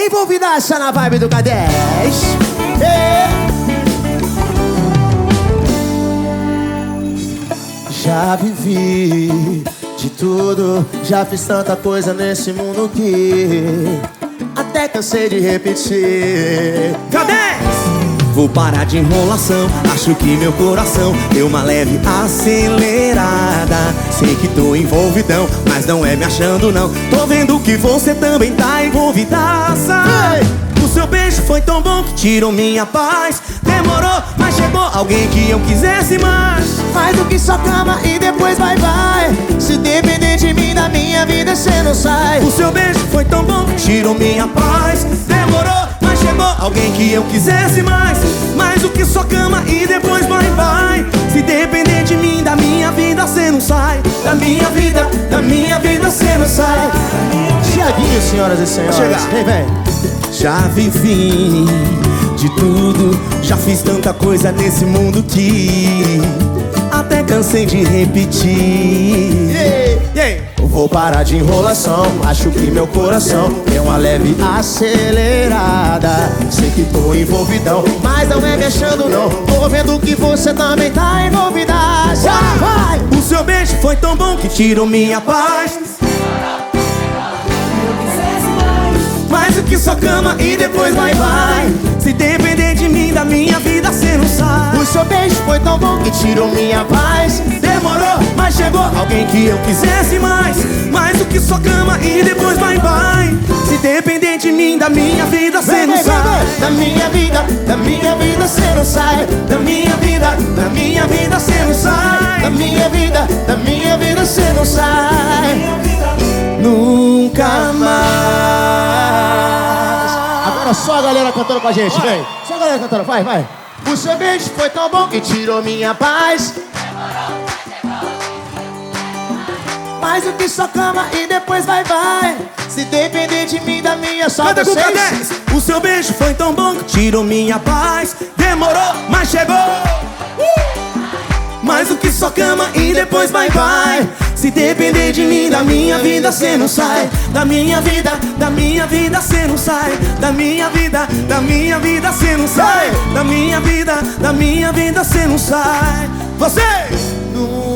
Envolvidaça na vibe do K10. Já vivi de tudo, já fiz tanta coisa nesse mundo que até cansei de repetir. K10! Vou parar de enrolação, acho que meu coração deu uma leve acelerada. Sei que tô envolvidão, mas não é me achando não. Tô vendo que você também tá envolvidaça. O seu beijo foi tão bom que tirou minha paz. Demorou, mas chegou alguém que eu quisesse mais. Mais do que só cama e depois vai. Se depender de mim, da minha vida cê não sai. O seu beijo foi tão bom que tirou minha paz. Demorou, mas chegou alguém que eu quisesse mais. Mais do que só cama e depois vai. Se depender de mim, da minha vida cê não sai. Da minha vida cê não sai. Tiaguinho, senhoras e senhores. Vem. Já vivi de tudo, já fiz tanta coisa nesse mundo que até cansei de repetir. Vou parar de enrolação, acho que meu coração deu uma leve acelerada. Sei que tô envolvidão, mas não é me achando não. Tô vendo que você também tá envolvida. Vai! O seu beijo foi tão bom que tirou minha paz. Mais do que só cama e depois vai. Se depender de mim, da minha vida cê não sai. O seu beijo foi tão bom que tirou minha paz. Demorou, mas chegou alguém que eu quisesse mais. Mais do que só cama e depois vai. Se depender de mim, da minha vida cê não sai. Da minha vida cê não sai. Da minha vida cê não sai. Da minha vida cê não sai. Nunca mais. Agora só a galera cantando com a gente, vem. Só a galera cantando, vai. O seu beijo foi tão bom que tirou minha paz. Mais do que só cama e depois vai. Se depender de mim, da minha só Canta vocês. com K10. O seu beijo foi tão bom que tirou minha paz. Demorou, mas chegou. Mais do que só cama e depois vai. Se depender de mim, da minha vida cê não sai. Da minha vida cê não sai. Da minha vida cê não sai. Da minha vida cê não sai. Você!